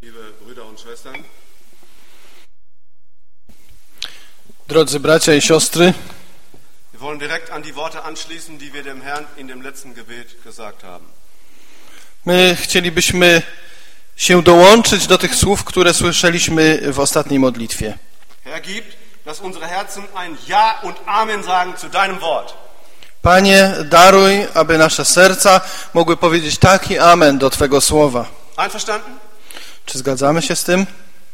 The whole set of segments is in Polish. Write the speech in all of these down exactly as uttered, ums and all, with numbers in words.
Drodzy bracia i siostry, wir wollen direkt an die Worte anschließen, die wir dem Herrn in dem letzten Gebet gesagt haben. My chcielibyśmy się dołączyć do tych słów, które słyszeliśmy w ostatniej modlitwie. Herr, gib, dass unsere Herzen ein Ja und Amen sagen zu deinem Wort. Panie, daruj, aby nasze serca mogły powiedzieć tak i amen do Twego słowa. Einverstanden? Czy zgadzamy się z tym?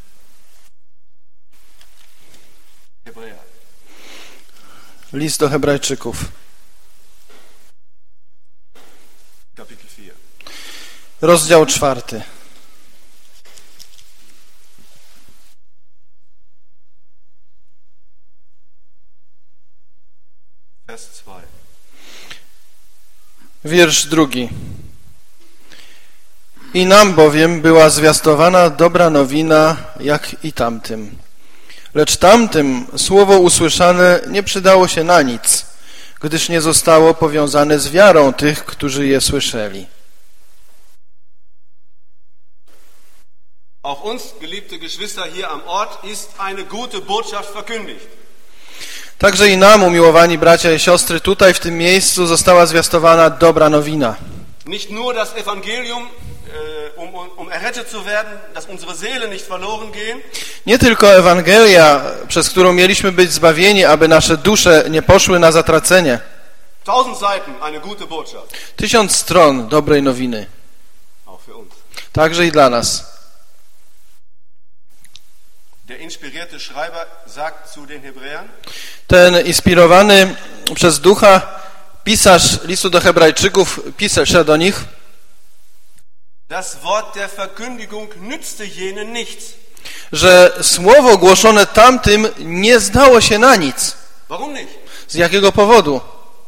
Hebräer. List do Hebrajczyków. Kapitel vier. Rozdział czwarty. Vers zwei. Wiersz drugi. I nam bowiem była zwiastowana dobra nowina, jak i tamtym. Lecz tamtym słowo usłyszane nie przydało się na nic, gdyż nie zostało powiązane z wiarą tych, którzy je słyszeli. Auch uns, geliebte Geschwister hier am Ort, ist eine gute Botschaft verkündigt. Także i nam, umiłowani bracia i siostry, tutaj w tym miejscu została zwiastowana dobra nowina. Nicht nur das Evangelium, um, um errettet zu werden, dass unsere Seelen nicht verloren gehen. Nie tylko Ewangelia, przez którą mieliśmy być zbawieni, aby nasze dusze nie poszły na zatracenie. Tausend Seiten, eine gute Botschaft. Tysiąc stron dobrej nowiny. Auch für uns. Także i dla nas. Der inspirierte Schreiber sagt zu den Hebräern, Ten inspirowany przez Ducha pisarz listu do Hebrajczyków pisze do nich, das Wort der Verkündigung nützte jenen nichts. że słowo głoszone tamtym nie zdało się na nic. Warum nicht? Z jakiego powodu?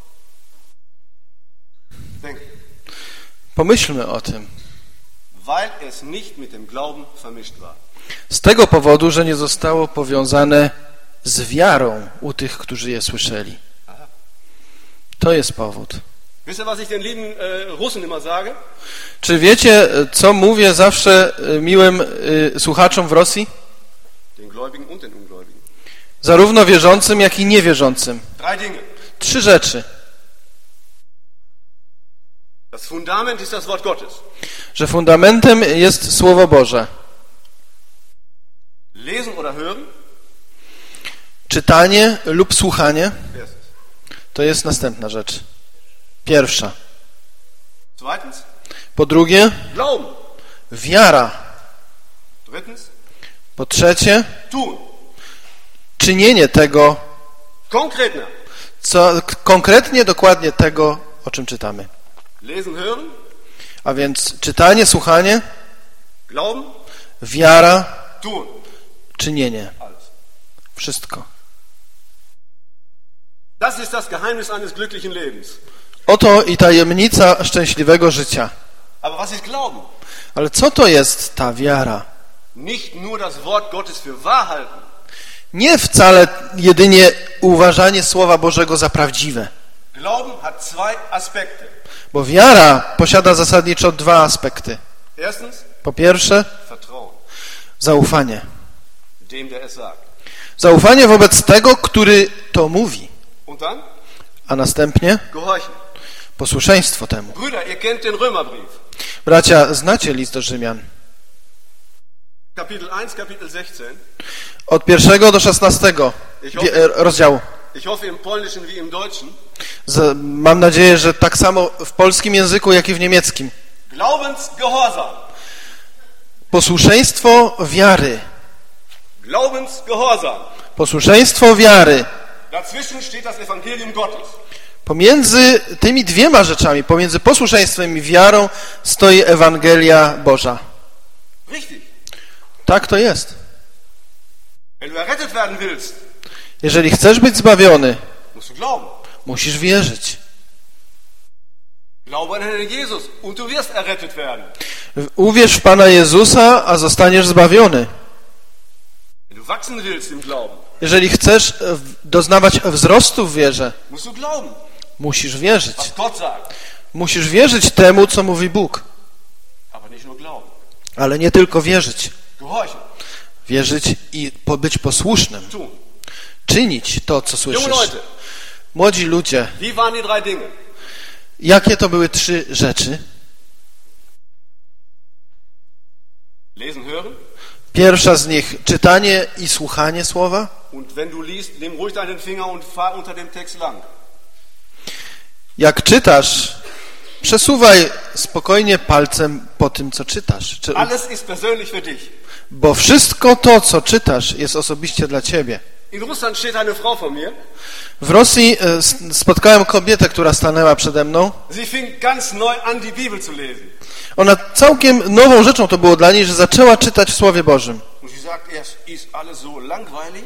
Denk. Pomyślmy o tym. Weil es nicht mit dem Glauben vermischt war. Z tego powodu, że nie zostało powiązane z wiarą u tych, którzy je słyszeli. To jest powód. Wisst ihr, was ich den lieben äh, Russen immer sage? Czy wiecie, co mówię zawsze miłym y, słuchaczom w Rosji? Den Gläubigen und den Ungläubigen. Zarówno wierzącym, jak i niewierzącym. Drei Dinge. Trzy rzeczy. Das Fundament ist das Wort Gottes. Że fundamentem jest Słowo Boże. Lesen oder hören? Czytanie lub słuchanie Erstes. to jest następna rzecz. Pierwsza. Zweitens? Po drugie, Glauben. wiara. Drittens? Po trzecie, Tun. czynienie tego, Konkretner. co konkretnie, dokładnie tego, o czym czytamy. Lesen, hören? A więc czytanie, słuchanie, Glauben? wiara, Tun. czynienie. Alles. Wszystko. Das ist das Geheimnis eines glücklichen Lebens. Oto i tajemnica szczęśliwego życia. Aber was ist Glauben? Ale co to jest ta wiara? Nicht nur das Wort Gottes für wahr halten. Nie wcale jedynie uważanie Słowa Bożego za prawdziwe. Glauben hat zwei Aspekte. Bo wiara posiada zasadniczo dwa aspekty. Erstens, Po pierwsze, Vertrauen. zaufanie. Dem, der es sagt. Zaufanie wobec tego, który to mówi. Und dann? A następnie Gehorchen. posłuszeństwo temu. Brüder, ihr kennt den Römerbrief. Bracia, znacie list do Rzymian. Kapitel eins, Kapitel sechzehn. Od pierwszego do szesnastego rozdziału. Ich hoffe im Polnischen wie im Deutschen. Z, mam nadzieję, że tak samo w polskim języku, jak i w niemieckim. Glaubensgehorsam. Posłuszeństwo wiary. Glaubensgehorsam. Posłuszeństwo wiary. Dazwischen steht das Evangelium Gottes. Pomiędzy tymi dwiema rzeczami, pomiędzy posłuszeństwem i wiarą stoi Ewangelia Boża. Richtig. Tak to jest. Wenn du errettet werden willst, Jeżeli chcesz być zbawiony, musst du glauben. musisz wierzyć. Glaube an den Jesus und du wirst errettet werden. Uwierz w Pana Jezusa, a zostaniesz zbawiony. Wenn du wachsen willst im Glauben, Jeżeli chcesz doznawać wzrostu w wierze, musst du glauben, musisz wierzyć. was Gott sagt. Musisz wierzyć temu, co mówi Bóg. Aber nicht nur glauben. Ale nie tylko wierzyć. Gehorchen. Wierzyć i po- być posłusznym. Tun. Czynić to, co Junge słyszysz. Leute, Młodzi ludzie, wie waren die drei Dinge? jakie to były trzy rzeczy? Lesen, hören. Pierwsza z nich, czytanie i słuchanie słowa. Und wenn du liest, nimm ruhig deinen Finger und fahr unter dem Text lang. Jak czytasz, przesuwaj spokojnie palcem po tym, co czytasz. Czy, Alles ist persönlich für dich. bo wszystko to, co czytasz, jest osobiście dla ciebie. In Russland steht eine Frau vor mir. W Rosji e, s- spotkałem kobietę, która stanęła przede mną. Sie fing ganz neu an, die Bibel zu lesen. Ona całkiem nową rzeczą to było dla niej, że zaczęła czytać w Słowie Bożym. Und sie sagt, es ist alles so langweilig.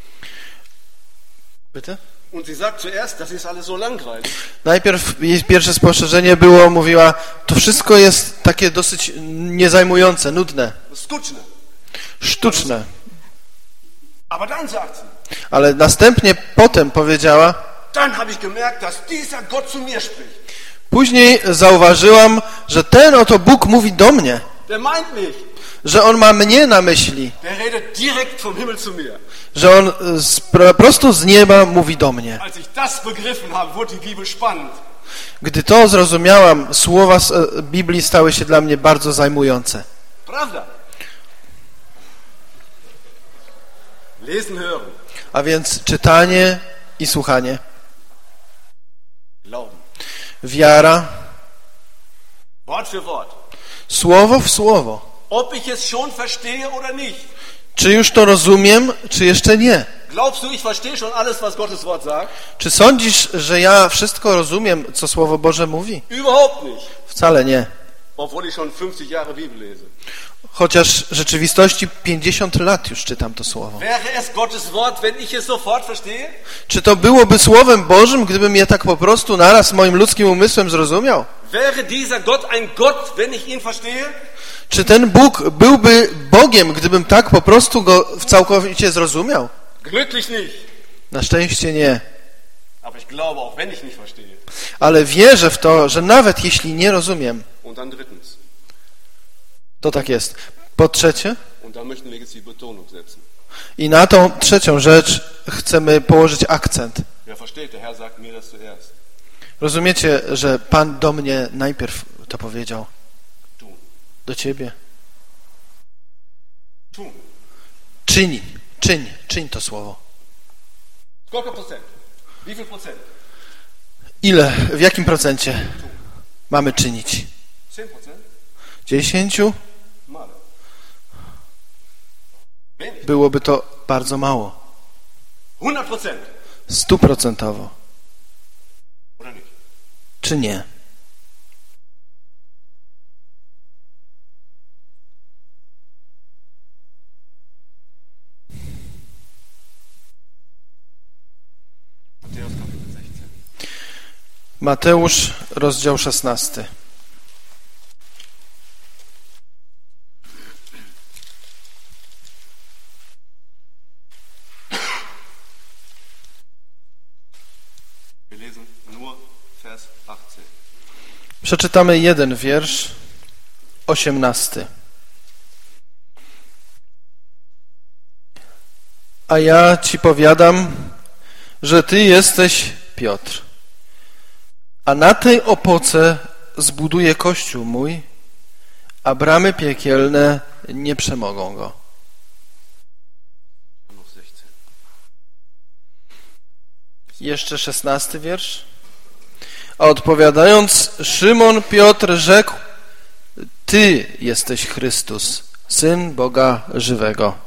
Bitte? Und sie sagt zuerst, das ist alles so langweilig. Najpierw jej pierwsze spostrzeżenie było, mówiła, to wszystko jest takie dosyć niezajmujące, nudne, Skutschne. sztuczne. Aber dann sagt sie, Ale następnie potem powiedziała, dann habe ich gemerkt, dass dieser Gott zu mir spricht. później zauważyłam, że ten oto Bóg mówi do mnie, Der meint mich. że On ma mnie na myśli, Der redet direkt vom Himmel zu mir. że On z, pro- prosto z nieba mówi do mnie. Als ich das begriffen habe, wurde die Bibel spannend. Gdy to zrozumiałam, słowa z e, Biblii stały się dla mnie bardzo zajmujące. Prawda? Lesen, hören. A więc czytanie i słuchanie, Glauben. wiara, Wort für Wort. słowo w słowo. Ob ich es schon verstehe oder nicht. Czy już to rozumiem, czy jeszcze nie? Glaubst du, ich verstehe schon alles, was Gottes Wort sagt? Czy sądzisz, że ja wszystko rozumiem, co Słowo Boże mówi? Überhaupt nicht. Wcale nie. Obwohl ich schon fünfzig Jahre Bibel lese. Chociaż w rzeczywistości pięćdziesiąt lat już czytam to Słowo. Wäre es Gottes Wort, wenn ich es sofort verstehe? Czy to byłoby Słowem Bożym, gdybym je tak po prostu naraz moim ludzkim umysłem zrozumiał? Wäre dieser Gott ein Gott, wenn ich ihn verstehe? Czy ten Bóg byłby Bogiem, gdybym tak po prostu Go całkowicie zrozumiał? Glücklich nicht. Na szczęście nie. Aber ich glaube, auch wenn ich nicht verstehe. Ale wierzę w to, że nawet jeśli nie rozumiem, Und dann drittens. to tak jest. Po trzecie, Und da möchten wir jetzt die Betonung setzen. i na tą trzecią rzecz chcemy położyć akcent. Wer versteht, der Herr sagt mir das zuerst. Rozumiecie, że Pan do mnie najpierw to powiedział? Tun. Do ciebie. Tun. Czyń, czyń, czyń to słowo. Skолько Prozent? Wie viel Prozent? Ile, w jakim procencie mamy czynić? zehn Prozent? Dziesięciu? Male. Wenig. Byłoby to bardzo mało. hundert Prozent. Stuprocentowo. Oder nicht? Czy nie? Matthäus Kapitel sechzehn. Mateusz, rozdział szesnasty. Wir lesen nur Vers achtzehn. Przeczytamy jeden wiersz, osiemnasty. A ja ci powiadam, że ty jesteś Piotr, a na tej opoce zbuduję kościół mój, a bramy piekielne nie przemogą go. Noch sechzehn. Jeszcze szesnasty wiersz. A odpowiadając, Szymon Piotr rzekł, ty jesteś Chrystus, Syn Boga żywego.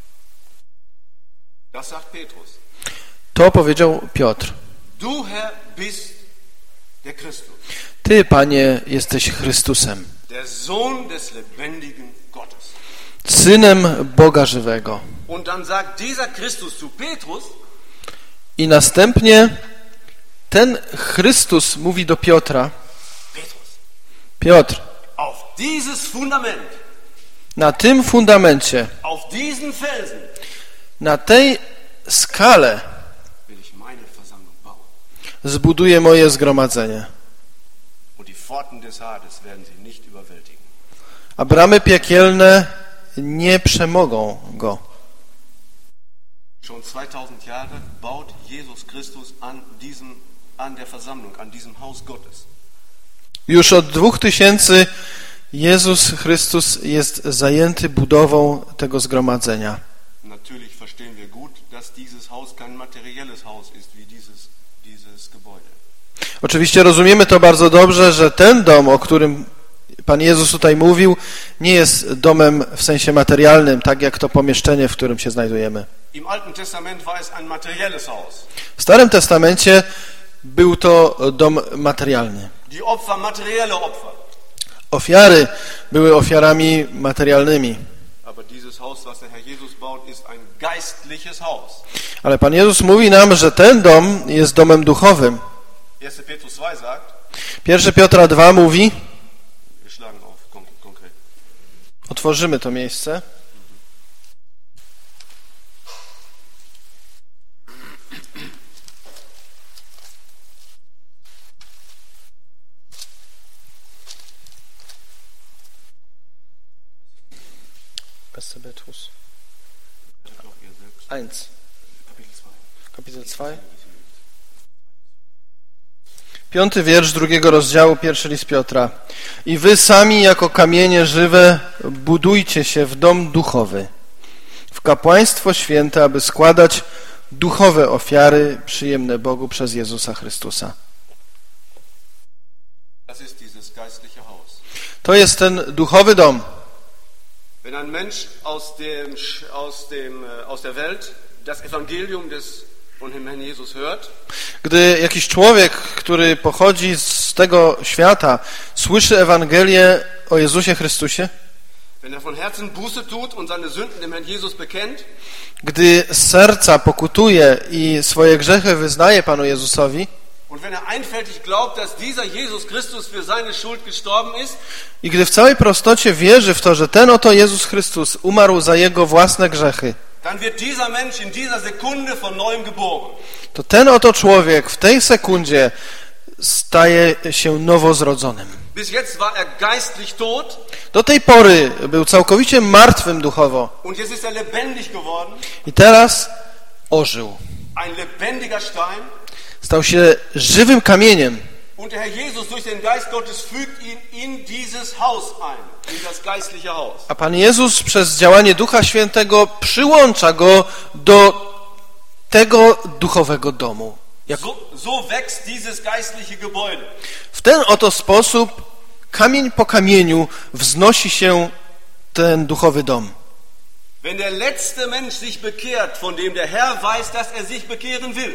Das sagt Petrus. To powiedział Piotr. Du, Herr, bist der Christus, Ty, Panie, jesteś Chrystusem, der Sohn des lebendigen Gottes. Synem Boga żywego. Und dann sagt dieser Christus zu Petrus, I następnie ten Chrystus mówi do Piotra, Petrus, Piotr, auf dieses Fundament, na tym fundamencie, auf diesen Felsen na tej skale will ich meine Versammlung bauen. zbuduję moje zgromadzenie, Und die Pforten des Hades werden sie nicht überwältigen. a bramy piekielne nie przemogą go. Schon zweitausend Jahre baut Jesus Christus an diesem, an der Versammlung, an diesem Haus Gottes. Już od dwóch tysięcy Jezus Chrystus jest zajęty budową tego zgromadzenia. Natürlich verstehen wir gut, dass dieses Haus kein materielles Haus ist wie dieses, dieses Gebäude. Oczywiście rozumiemy to bardzo dobrze, że ten dom, o którym Pan Jezus tutaj mówił, nie jest domem w sensie materialnym, tak jak to pomieszczenie, w którym się znajdujemy. Im Alten Testament war es ein materielles Haus. W Starym Testamencie był to dom materialny. Die Opfer, materielle Opfer. Ofiary były ofiarami materialnymi. Aber dieses Haus, was der Herr Jesus baut, ist ein geistliches Haus. Ale Pan Jezus mówi nam, że ten dom jest domem duchowym. erster Petrus zwei sagt, Pierwszy Piotra dwa mówi, wir schlagen auf kon- konkret. otworzymy to miejsce. erster Petrus eins, kapitel dwa. Piąty wiersz drugiego rozdziału, pierwszy list Piotra. I wy sami jako kamienie żywe budujcie się w dom duchowy, w kapłaństwo święte, aby składać duchowe ofiary przyjemne Bogu przez Jezusa Chrystusa. Das ist dieses geistliche Haus. To jest ten duchowy dom. Wenn ein Mensch aus dem, aus dem, aus der Welt das Evangelium des, von dem Herrn Jesus hört, Gdy jakiś człowiek, który pochodzi z tego świata, słyszy Ewangelię o Jezusie Chrystusie, wenn er von Herzen Buße tut und seine Sünden dem Herrn Jesus bekennt, gdy z serca pokutuje i swoje grzechy wyznaje Panu Jezusowi, und wenn er einfältig glaubt, dass dieser Jesus Christus für seine Schuld gestorben ist, i gdy w całej prostocie wierzy w to, że ten oto Jezus Chrystus umarł za jego własne grzechy, dann wird dieser Mensch in dieser Sekunde von neuem geboren. to ten oto człowiek w tej sekundzie staje się nowozrodzonym. Bis jetzt war er geistlich tot Do tej pory był całkowicie martwym duchowo und jetzt ist er lebendig geworden, i teraz ożył. ein lebendiger Stein. Stał się żywym kamieniem. Und der Herr Jesus durch den Geist Gottes fügt ihn in dieses Haus ein, in das geistliche Haus. A Pan Jezus przez działanie Ducha Świętego przyłącza go do tego duchowego domu. Jak So, so wächst dieses geistliche Gebäude. w ten oto sposób, kamień po kamieniu, wznosi się ten duchowy dom. Wenn der letzte Mensch sich bekehrt, von dem der Herr weiß, dass er sich bekehren will,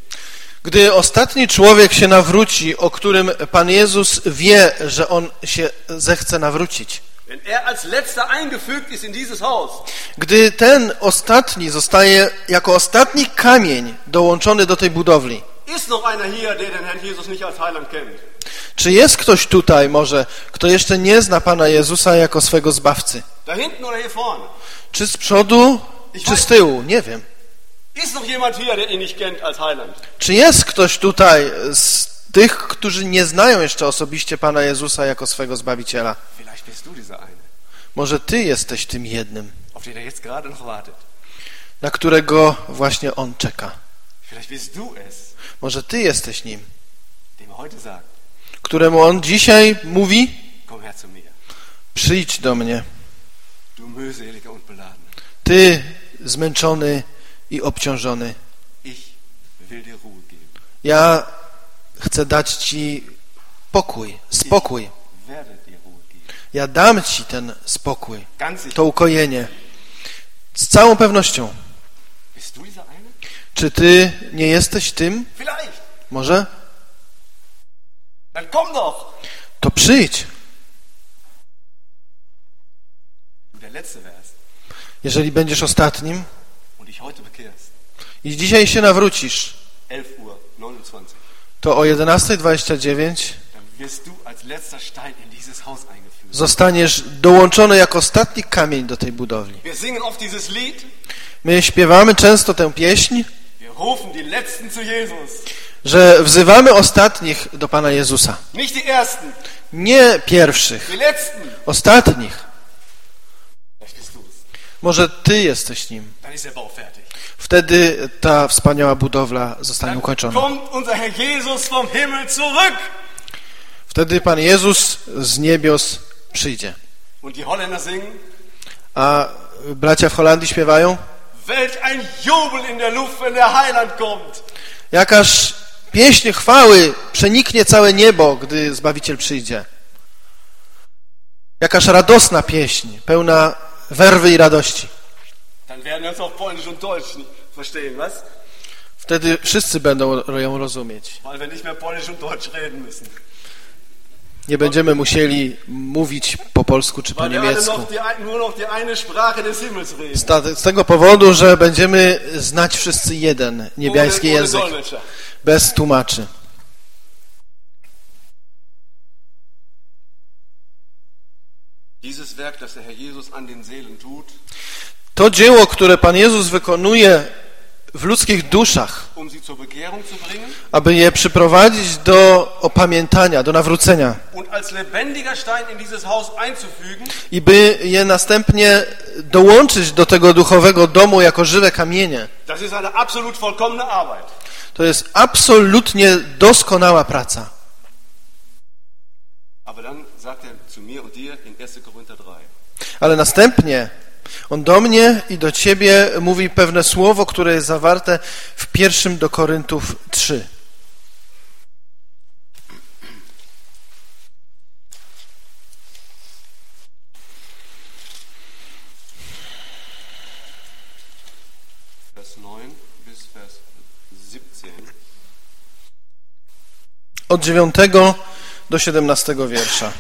Gdy ostatni człowiek się nawróci, o którym Pan Jezus wie, że on się zechce nawrócić, wenn er als letzter eingefügt ist in dieses Haus, gdy ten ostatni zostaje jako ostatni kamień dołączony do tej budowli, ist noch einer hier, der den Herrn Jesus nicht als Heiland kennt. czy jest ktoś tutaj może, kto jeszcze nie zna Pana Jezusa jako swego Zbawcy? Da hinten oder hier vorne? Czy z przodu, czy z tyłu? Nie wiem. Ist noch jemand hier, der ihn nicht kennt als Heiland? Czy jest ktoś tutaj z tych, którzy nie znają jeszcze osobiście Pana Jezusa jako swego Zbawiciela? Vielleicht bist du dieser eine, Może Ty jesteś tym jednym, auf den er jetzt gerade noch wartet. na którego właśnie On czeka. Vielleicht bist du es, Może Ty jesteś nim, dem er heute sagt, któremu On dzisiaj mówi: komm her zu mir, przyjdź do mnie, du mühseliger und beladen. Ty zmęczony i obciążony. Ich will dir Ruhe geben. Ja chcę dać Ci pokój, spokój. Ich werde dir Ruhe geben. Ja dam Ci ten spokój, Ganz sicher. to ukojenie. Z całą pewnością. Bist du dieser eine? Czy Ty nie jesteś tym? Vielleicht. Może? Dann komm doch. To przyjdź. Du der Letzte wärst Jeżeli będziesz ostatnim und dich heute bekehrst. i dzisiaj się nawrócisz, elf Uhr neunundzwanzig. to o jedenasta dwadzieścia dziewięć Dann wirst du als letzter Stein in dieses Haus eingefügt. zostaniesz dołączony jako ostatni kamień do tej budowli. Wir singen oft dieses Lied. My śpiewamy często tę pieśń, Wir rufen die Letzten zu Jesus. że wzywamy ostatnich do Pana Jezusa. Nicht die Ersten, Nie pierwszych, die Letzten. ostatnich. Może Ty jesteś nim. Dann ist der Bau fertig. Wtedy ta wspaniała budowla zostanie Dann ukończona. kommt unser Herr Jesus vom Himmel zurück. Wtedy Pan Jezus z niebios przyjdzie. Und die Holländer singen. A bracia w Holandii śpiewają: Welch ein Jubel in der Luft, wenn der Heiland kommt. Jakaż pieśń chwały przeniknie całe niebo, gdy Zbawiciel przyjdzie. Jakaż radosna pieśń, pełna werwy i radości. Dann werden wir uns auf Polnisch und Deutsch verstehen, was? Wtedy wszyscy będą ją rozumieć. Weil wir nicht mehr Polnisch und Deutsch reden müssen. Nie będziemy musieli mówić po polsku czy po Weil wir alle niemiecku. noch die, nur noch die eine Sprache des Himmels reden. Z ta- Z tego powodu, że będziemy znać wszyscy jeden niebiański Ohne, ohne język, Dolmetscher. bez tłumaczy. Dieses Werk, das der Herr Jesus an den Seelen tut, To dzieło, które Pan Jezus wykonuje w ludzkich duszach, um sie zur Bekehrung zu bringen aby je przyprowadzić do opamiętania, do nawrócenia und als lebendiger Stein in dieses Haus einzufügen, i by je następnie dołączyć do tego duchowego domu jako żywe kamienie. das ist eine absolut vollkommene Arbeit. To jest absolutnie doskonała praca. Aber dann sagt er zu mir und dir in erster Korinther drei. Ale następnie on do mnie i do ciebie mówi pewne słowo, które jest zawarte w pierwszym do Koryntów trzy. Vers neun bis Vers siebzehn. Od dziewiątego do siedemnastego wiersza.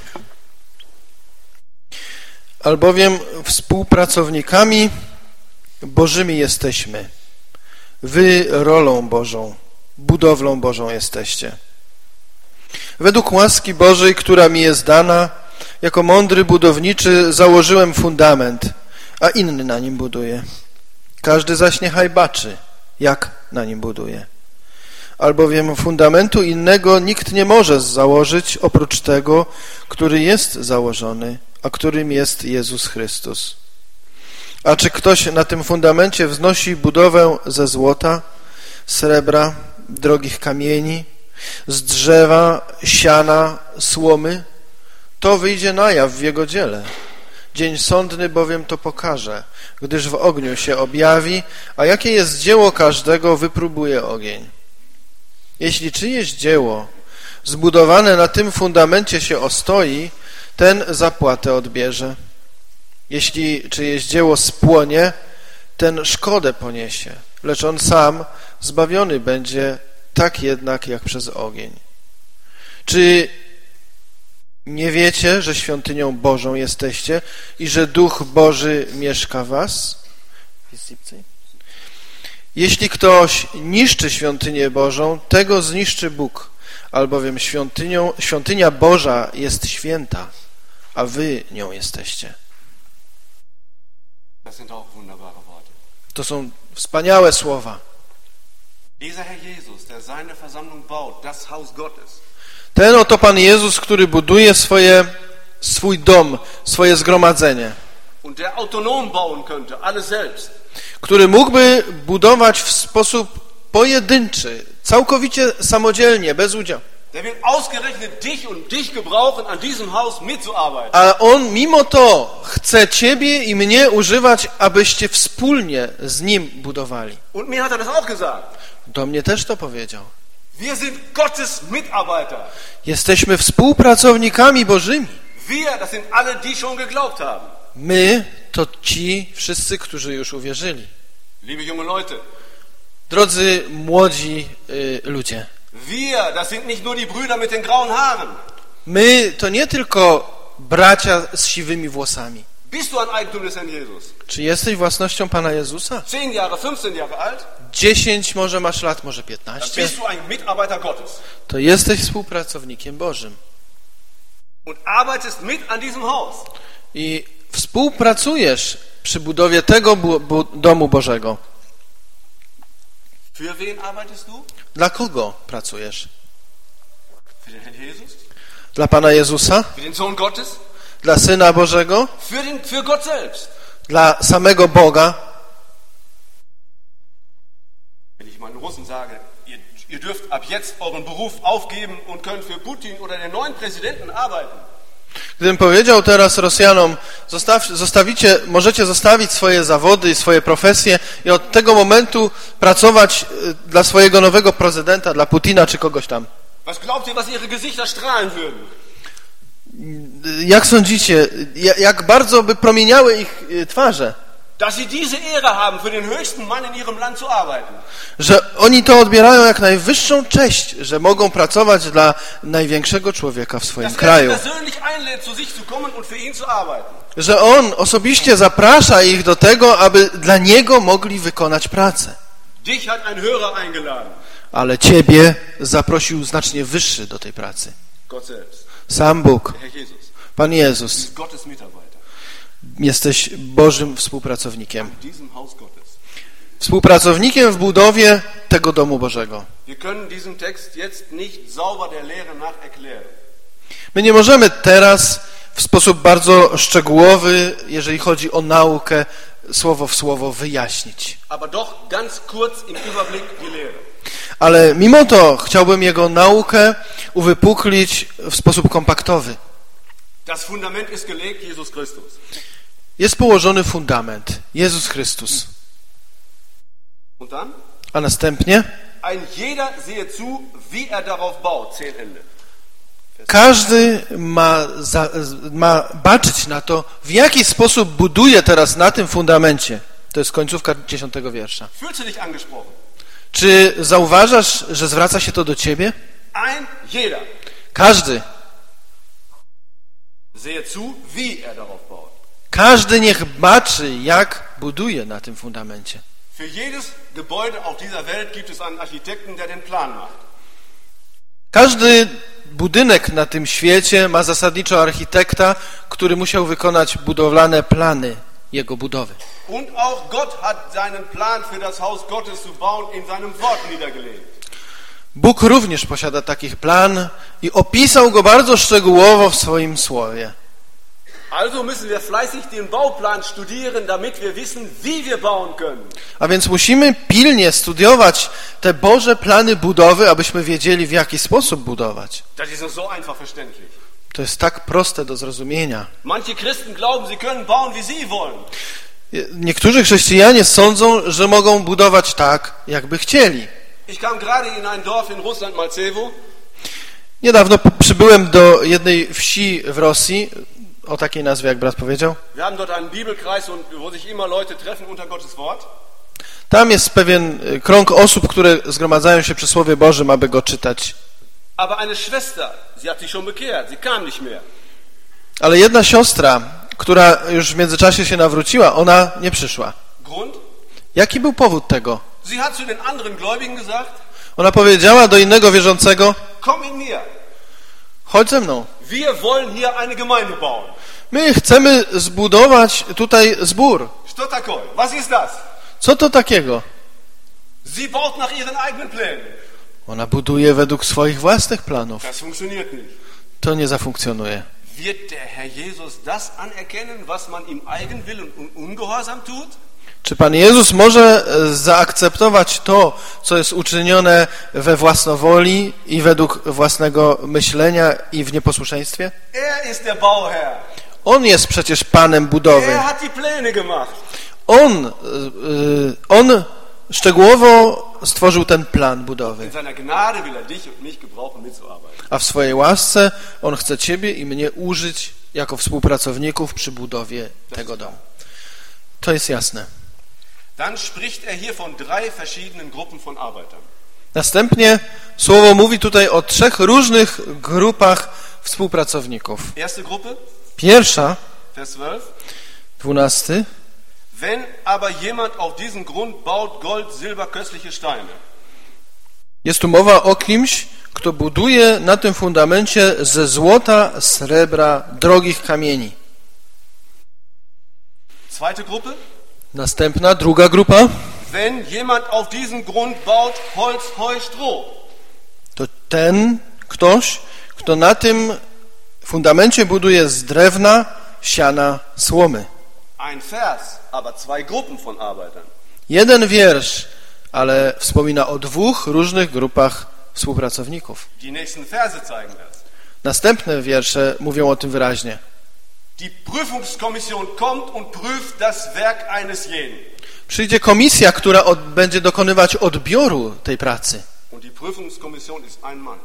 Albowiem współpracownikami Bożymi jesteśmy. Wy rolą Bożą, budowlą Bożą jesteście. Według łaski Bożej, która mi jest dana, jako mądry budowniczy założyłem fundament, a inny na nim buduje. Każdy zaś niechaj baczy, jak na nim buduje. Albowiem fundamentu innego nikt nie może założyć oprócz tego, który jest założony, a którym jest Jezus Chrystus. A czy ktoś na tym fundamencie wznosi budowę ze złota, srebra, drogich kamieni, z drzewa, siana, słomy, to wyjdzie na jaw w jego dziele. Dzień sądny bowiem to pokaże, gdyż w ogniu się objawi, a jakie jest dzieło każdego, wypróbuje ogień. Jeśli czyjeś dzieło zbudowane na tym fundamencie się ostoi, ten zapłatę odbierze. Jeśli czyjeś dzieło spłonie, ten szkodę poniesie, lecz on sam zbawiony będzie tak jednak jak przez ogień. Czy nie wiecie, że świątynią Bożą jesteście i że Duch Boży mieszka w was? Jeśli ktoś niszczy świątynię Bożą, tego zniszczy Bóg, albowiem świątynią, świątynia Boża jest święta, a wy nią jesteście. Das sind auch wunderbare Worte. To są wspaniałe słowa. Dieser Herr Jesus, der seine Versammlung baut, das Haus Gottes, Ten oto Pan Jezus, który buduje swoje, swój dom, swoje zgromadzenie, und der autonom bauen könnte, alles selbst, który mógłby budować w sposób pojedynczy, całkowicie samodzielnie, bez udziału. der will ausgerechnet dich und dich gebrauchen, an diesem Haus mitzuarbeiten. A On mimo to chce ciebie i mnie używać, abyście wspólnie z Nim budowali. Und mir hat er das auch gesagt. Do mnie też to powiedział. Wir sind Gottes Mitarbeiter. Jesteśmy współpracownikami Bożymi. Wir, das sind alle, die schon geglaubt haben. My to ci wszyscy, którzy już uwierzyli. Liebe junge Leute, Drodzy młodzi y, ludzie, wir, das sind nicht nur die Brüder mit den grauen Haaren. my to nie tylko bracia z siwymi włosami. Bist du ein Eigentum des Herrn Jesus? Czy jesteś własnością Pana Jezusa? Zehn Jahre, fünfzehn Jahre alt? Dziesięć, może masz lat, może Dann piętnaście. bist du ein Mitarbeiter Gottes. To jesteś współpracownikiem Bożym. Und arbeitest mit an diesem Haus. I współpracujesz przy budowie tego bu- bu- domu Bożego. Für wen arbeitest du? Dla kogo pracujesz? Für den Herrn Jesus? Dla Pana Jezusa? Für den Sohn Gottes? Dla Syna Bożego? Für, den, für Gott selbst. dla samego Boga. Wenn ich meinen Russen sage, ihr, ihr dürft ab jetzt euren Beruf aufgeben und könnt für Putin oder den neuen Präsidenten arbeiten. Gdybym powiedział teraz Rosjanom, zostaw, zostawicie, możecie zostawić swoje zawody i swoje profesje i od tego momentu pracować dla swojego nowego prezydenta, dla Putina czy kogoś tam. Was glaubt ihr, was ihre Gesichter strahlen würden? Jak sądzicie, jak bardzo by promieniały ich twarze? Dass sie diese Ehre haben, für den höchsten Mann in ihrem Land zu arbeiten. Że oni to odbierają jak najwyższą cześć, że mogą pracować dla największego człowieka w swoim kraju. Że on osobiście zaprasza ich do tego, aby dla niego mogli wykonać pracę. Dich hat ein Hörer eingeladen. Ale ciebie zaprosił znacznie wyższy do tej pracy. Gott selbst. Sam Bóg, Herr Jesus. Pan Jezus. Gottes Mitarbeiter. Jesteś Bożym współpracownikiem. Diesem Haus Gottes. Współpracownikiem w budowie tego domu Bożego. Wir können diesen Text jetzt nicht sauber der Lehre nach erklären. My nie możemy teraz w sposób bardzo szczegółowy, jeżeli chodzi o naukę, słowo w słowo wyjaśnić. Aber doch ganz kurz im Überblick die Lehre. Ale mimo to chciałbym jego naukę uwypuklić w sposób kompaktowy. Das Fundament ist gelegt, Jesus Christus. Jest położony fundament, Jezus Chrystus. Und dann? A następnie ein jeder sehe zu, wie er darauf baut. Zehn Ende. każdy ma, za, ma baczyć na to, w jaki sposób buduje teraz na tym fundamencie. To jest końcówka dziesiątego wiersza. Fühlst du dich angesprochen? Czy zauważasz, że zwraca się to do ciebie? Ein jeder Każdy. sehe zu, wie er darauf baut. Każdy niech baczy, jak buduje na tym fundamencie. Für jedes Gebäude auf dieser Welt gibt es einen Architekten, der den Plan macht. Każdy budynek na tym świecie ma zasadniczo architekta, który musiał wykonać budowlane plany jego budowy. Und auch Gott hat seinen Plan für das Haus Gottes zu bauen in seinem Wort niedergelegt. Bóg również posiada taki plan i opisał go bardzo szczegółowo w swoim słowie. Also müssen wir fleißig den Bauplan studieren, damit wir wissen, wie wir bauen können. A więc musimy pilnie studiować te Boże plany budowy, abyśmy wiedzieli, w jaki sposób budować. Das ist so einfach verständlich. To jest tak proste do zrozumienia. Manche Christen glauben, sie können bauen, wie sie wollen. Niektórzy chrześcijanie sądzą, że mogą budować tak, jakby chcieli. Ich kam gerade in ein Dorf in Russland, Malzewo. Niedawno przybyłem do jednej wsi w Rosji, o takiej nazwie, jak brat powiedział. Wir haben dort einen Bibelkreis, wo sich immer Leute treffen unter Gottes Wort. Tam jest pewien krąg osób, które zgromadzają się przy Słowie Bożym, aby go czytać. Aber eine Schwester, sie hat sich schon bekehrt, sie kam nicht mehr. Ale jedna siostra, która już w międzyczasie się nawróciła, ona nie przyszła. Grund? Jaki był powód tego? Sie hat zu den anderen Gläubigen gesagt, Ona powiedziała do innego wierzącego: komm in mir. Chodź ze mną. Wir wollen hier eine Gemeinde bauen. My chcemy zbudować tutaj zbór. Что такое? Was ist das? Co to takiego? Sie baut nach ihren eigenen Plänen. Ona buduje według swoich własnych planów. Das funktioniert nicht. To nie zafunkcjonuje. Wird der Herr Jesus das anerkennen, was man im Eigenwillen und Ungehorsam tut? Czy Pan Jezus może zaakceptować to, co jest uczynione we własnowoli i według własnego myślenia i w nieposłuszeństwie? Er ist der Bauherr. On jest przecież Panem budowy. Er hat die Pläne gemacht. On, on szczegółowo stworzył ten plan budowy. In seiner Gnade will er dich und mich gebrauchen, mitzuarbeiten. A w swojej łasce On chce ciebie i mnie użyć jako współpracowników przy budowie tego domu. To jest jasne. Dann spricht er hier von drei verschiedenen Gruppen von Arbeitern. Następnie Słowo mówi tutaj o trzech różnych grupach współpracowników. Erste Gruppe, Pierwsza, Vers zwölf. dwunasty. Wenn aber jemand auf diesen Grund baut Gold, Silber, köstliche Steine. Jest tu mowa o kimś, kto buduje na tym fundamencie ze złota, srebra, drogich kamieni. Zweite Gruppe. Następna, druga grupa. Wenn jemand auf diesen Grund baut Holz, Heu, Stroh. To ten ktoś, kto na tym fundamencie buduje z drewna, siana, słomy. Ein Vers, aber zwei Gruppen von Arbeitern. Jeden wiersz, ale wspomina o dwóch różnych grupach współpracowników. Die nächsten Verse zeigen das. Następne wiersze mówią o tym wyraźnie. Die Prüfungskommission kommt und prüft das Werk eines jeden. Przyjdzie komisja, która od, będzie dokonywać odbioru tej pracy. Und die Prüfungskommission ist ein Mann.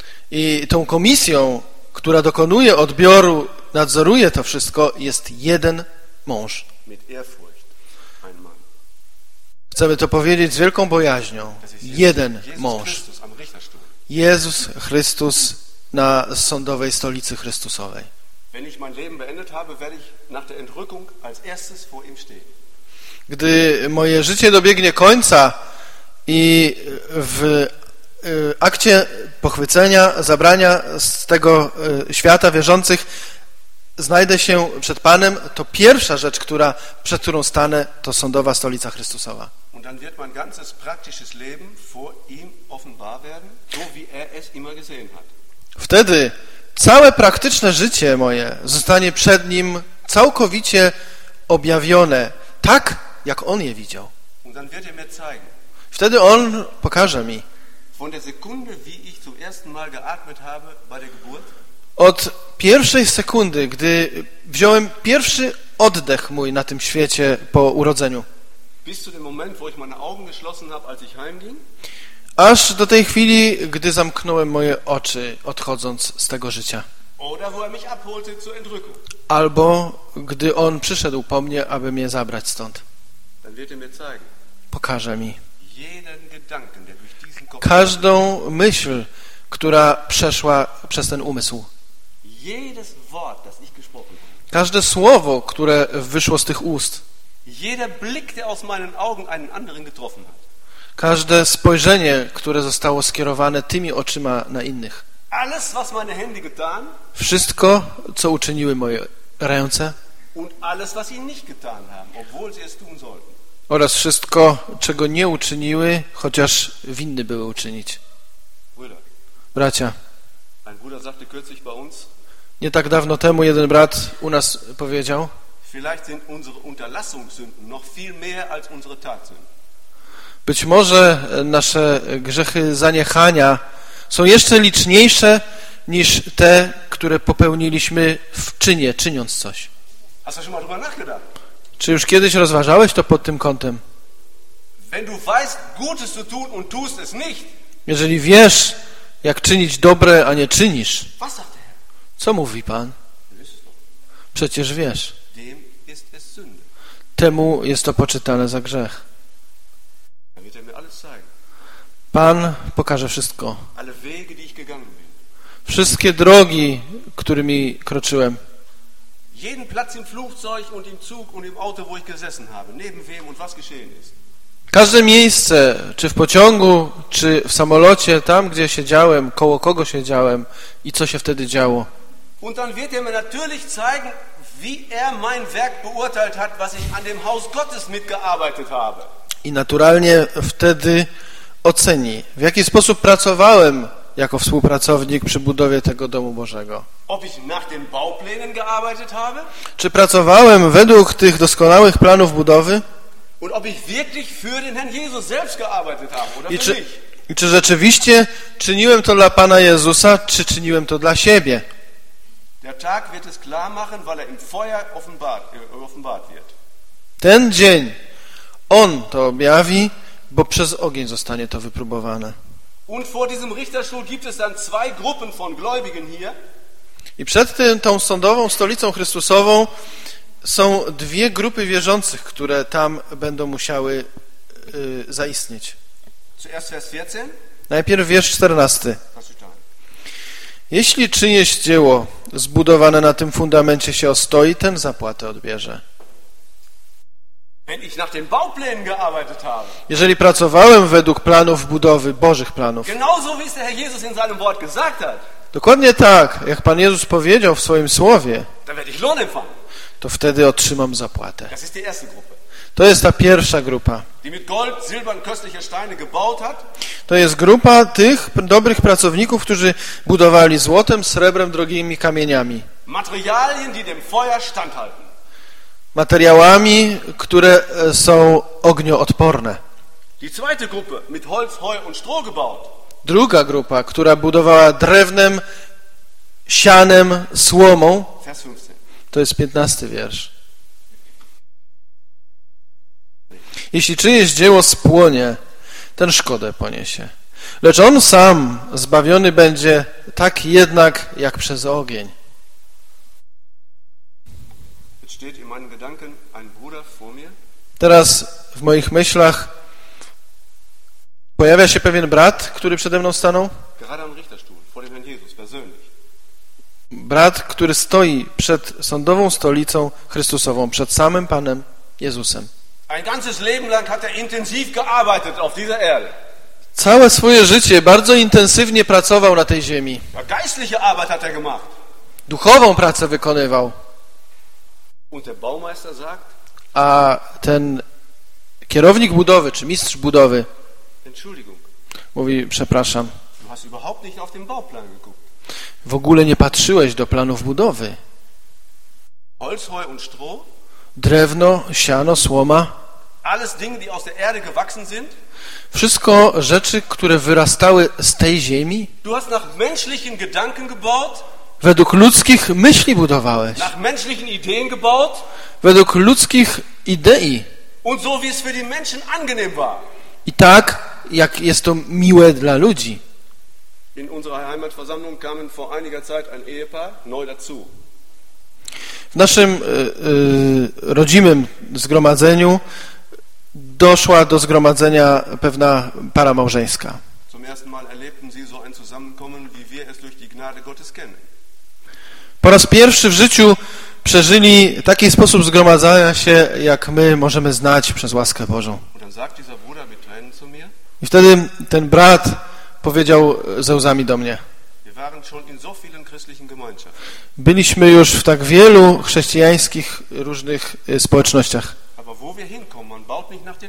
I tą komisją, która dokonuje odbioru, nadzoruje to wszystko, jest jeden mąż. Mit Ehrfurcht, ein Mann. Chcemy to powiedzieć z wielką bojaźnią. Jeden mąż. Christus am Richterstuhl. Jezus Chrystus na sądowej stolicy Chrystusowej. Wenn ich mein Leben beendet habe, werde ich nach der Entrückung als erstes vor ihm stehen. Gdy moje życie dobiegnie końca i w akcie pochwycenia, zabrania z tego świata wierzących znajdę się przed Panem, to pierwsza rzecz, która, przed którą stanę, to sądowa stolica Chrystusowa. Und dann wird mein ganzes praktisches Leben vor ihm offenbar werden, so wie er es immer gesehen hat. Wtedy całe praktyczne życie moje zostanie przed Nim całkowicie objawione, tak jak On je widział. Und dann wird er mir zeigen, Wtedy On pokaże mi, von der Sekunde, wie ich zum ersten Mal geatmet habe bei der Geburt, od pierwszej sekundy, gdy wziąłem pierwszy oddech mój na tym świecie po urodzeniu, bis zu dem Moment, wo ich meine Augen geschlossen habe, als ich heimging, aż do tej chwili, gdy zamknąłem moje oczy, odchodząc z tego życia. oder wo er mich abholte zur Entrückung, Albo gdy On przyszedł po mnie, aby mnie zabrać stąd. dann wird er mir zeigen, Pokaże mi jeden Gedanken, der durch diesen Kopf, każdą myśl, która przeszła przez ten umysł. jedes Wort, das ich gesprochen habe, Każde słowo, które wyszło z tych ust. jeder Blick, der aus meinen Augen einen anderen getroffen hat. Każde spojrzenie, które zostało skierowane tymi oczyma na innych. Alles, was meine Hände getan Wszystko, co uczyniły moje ręce und alles, was sie nicht getan haben, obwohl sie es tun sollten. oraz wszystko, czego nie uczyniły, chociaż winny były uczynić. Brüder, Bracia, ein Bruder sagte kürzlich bei uns, nie tak dawno temu jeden brat u nas powiedział, vielleicht sind unsere Unterlassungssünden noch viel mehr als unsere Tatsünden. być może nasze grzechy zaniechania są jeszcze liczniejsze niż te, które popełniliśmy w czynie, czyniąc coś. Hast du schon mal drüber nachgedacht? Czy już kiedyś rozważałeś to pod tym kątem? Wenn du weißt, Gutes zu tun und tust es nicht, Jeżeli wiesz, jak czynić dobre, a nie czynisz, was sagt der Herr? co mówi Pan? Du wirst es doch. Przecież wiesz. Dem ist es Sünde. Temu jest to poczytane za grzech. Dann wird er mir alles zeigen. Pan pokaże wszystko. Alle Wege, die ich gegangen bin. Wszystkie drogi, którymi kroczyłem. Jeden Platz im Flugzeug und im Zug und im Auto, wo ich gesessen habe. Neben wem und was geschehen ist. Każde miejsce, czy w pociągu, czy w samolocie, tam gdzie siedziałem, koło kogo siedziałem i co się wtedy działo. Und dann wird er mir natürlich zeigen, wie er mein Werk beurteilt hat, was ich an dem Haus Gottes mitgearbeitet habe. I naturalnie wtedy oceni, w jaki sposób pracowałem jako współpracownik przy budowie tego domu Bożego. Ob ich nach den Bauplänen gearbeitet habe Czy pracowałem według tych doskonałych planów budowy? und ob ich wirklich für den Herrn Jesus selbst gearbeitet habe oder I für czy, mich. I czy rzeczywiście czyniłem to dla Pana Jezusa, czy czyniłem to dla siebie? Der Tag wird es klar machen, weil er im Feuer offenbart, äh, offenbart wird. Ten dzień On to objawi, bo przez ogień zostanie to wypróbowane. Und vor diesem Richterstuhl gibt es dann zwei Gruppen von Gläubigen hier. I przed tym, tą sądową stolicą Chrystusową są dwie grupy wierzących, które tam będą musiały y, zaistnieć. Zuerst Vers vierzehn. Najpierw wiersz czternasty. Was steht da? Jeśli czyjeś dzieło zbudowane na tym fundamencie się ostoi, ten zapłatę odbierze. Wenn ich nach den Bauplänen gearbeitet habe, Jeżeli pracowałem według planów budowy, Bożych planów, genauso wie es der Herr Jesus in seinem Wort gesagt hat, dokładnie tak, jak Pan Jezus powiedział w swoim słowie, dann werde ich Lohn empfangen. to wtedy otrzymam zapłatę. Das ist die erste Gruppe, To jest ta pierwsza grupa. die mit Gold, Silber und köstliche Steine gebaut hat. To jest grupa tych dobrych pracowników, którzy budowali złotem, srebrem, drogimi kamieniami. Materialien, die dem Feuer standhalten. materiałami, które są ognioodporne. Die zweite Gruppe mit Holz, Heu und Stroh gebaut. Druga grupa, która budowała drewnem, sianem, słomą, Vers fünfzehn. to jest piętnasty wiersz. Jeśli czyjeś dzieło spłonie, ten szkodę poniesie. Lecz on sam zbawiony będzie tak jednak jak przez ogień. Jetzt steht in meinen Gedanken ein Bruder vor mir. Teraz w moich myślach pojawia się pewien brat, który przede mną stanął. Gerade am Richterstuhl, vor dem Herrn Jesus, persönlich. Brat, który stoi przed sądową stolicą Chrystusową, przed samym Panem Jezusem. Ein ganzes Leben lang hat er intensiv gearbeitet auf dieser Erde. Całe swoje życie bardzo intensywnie pracował na tej ziemi. Ja, geistliche Arbeit hat er gemacht. Duchową pracę wykonywał. Und der Baumeister sagt, A ten kierownik budowy, czy mistrz budowy Entschuldigung, mówi, przepraszam, du hast überhaupt nicht auf den Bauplan geguckt. w ogóle nie patrzyłeś do planów budowy. Holz, Heu und Stroh, Drewno, siano, słoma, alles Dinge, die aus der Erde gewachsen sind. wszystko rzeczy, które wyrastały z tej ziemi. Du hast nach menschlichen Gedanken gebaut, Według ludzkich myśli budowałeś. nach menschlichen Ideen gebaut Według ludzkich idei. und so wie es für die Menschen angenehm war. I tak, jak jest to miłe dla ludzi. In unserer Heimatversammlung kamen vor einiger Zeit ein Ehepaar neu dazu. W naszym y, y, rodzimym zgromadzeniu doszła do zgromadzenia pewna para małżeńska. Zum ersten Mal erlebten sie so ein Zusammenkommen, wie wir es durch die Gnade Gottes kennen. Po raz pierwszy w życiu przeżyli taki sposób zgromadzania się, jak my możemy znać przez łaskę Bożą. Und dann sagt dieser Bruder mit Tränen zu mir, I wtedy ten brat powiedział ze łzami do mnie: wir waren schon in so vielen christlichen Gemeinschaften. byliśmy już w tak wielu chrześcijańskich różnych y, społecznościach. Aber wo wir hinkommen, man baut nicht nach den